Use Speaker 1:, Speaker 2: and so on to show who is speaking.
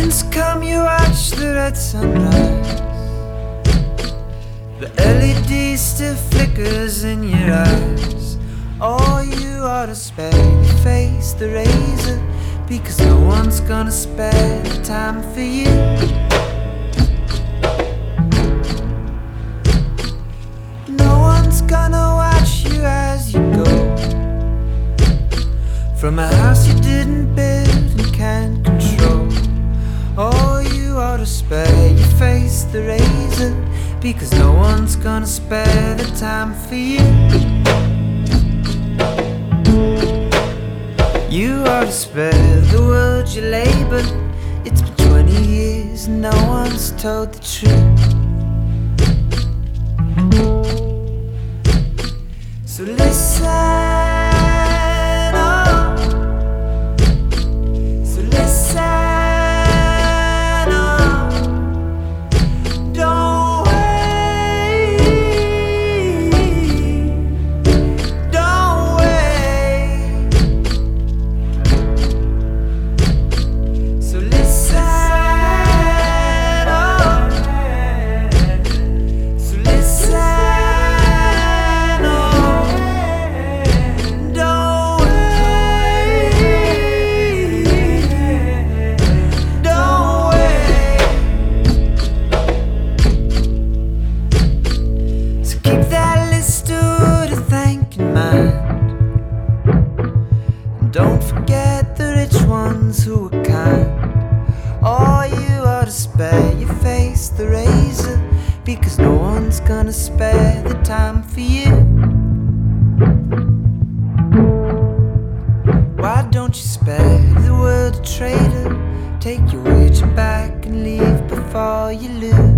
Speaker 1: mornings come, you watch the red sunrise. The LED still flickers in your eyes. Oh, you ought to spare your face the razor, because no one's gonna spare the time for you. No one's gonna watch you as you go from a house you didn't build and can't control. Oh, you ought to spare your face the razor, because no one's gonna spare the time for you. You ought to spare the world your labor. It's been 20 years and no one's told the truth. So listen. Don't forget the rich ones who were kind. Oh, you ought to spare your face the razor, because no one's gonna spare the time for you. Why don't you spare the world a traitor? Take your wager back and leave before you lose.